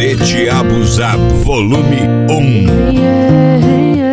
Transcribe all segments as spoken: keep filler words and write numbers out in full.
Cadete Abusado, volume um. Yeah,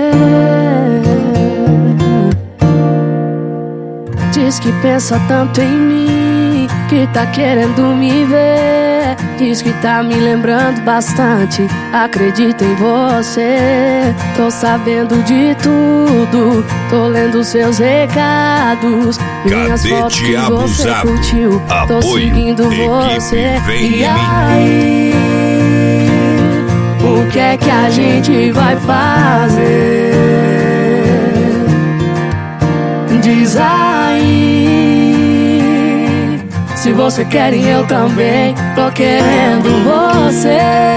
yeah. Diz que pensa tanto em mim, que tá querendo me ver. Diz que tá me lembrando bastante, acredito em você. Tô sabendo de tudo, tô lendo seus recados, minhas fotos que você curtiu. Tô seguindo você. E aí, o que é que a gente vai fazer? Diz aí, se você quer e eu também tô querendo você.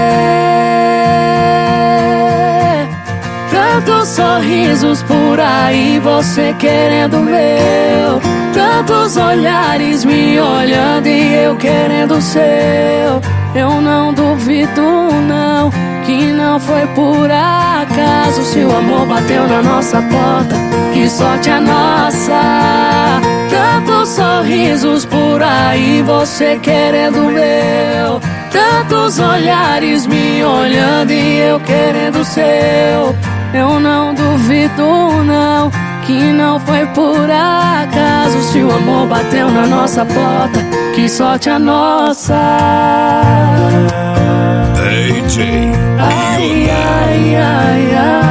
Tantos sorrisos por aí, você querendo o meu. Tantos olhares me olhando e eu querendo o seu. Eu não duvido não, que não foi por acaso. Se o amor bateu na nossa porta, que sorte a nossa. Tantos sorrisos por aí, você querendo o meu. Tantos olhares me olhando e eu querendo o seu. Eu não duvido não, que não foi por acaso. Se o amor bateu na nossa porta, que sorte a nossa. D J Ai, ai, ai, ai.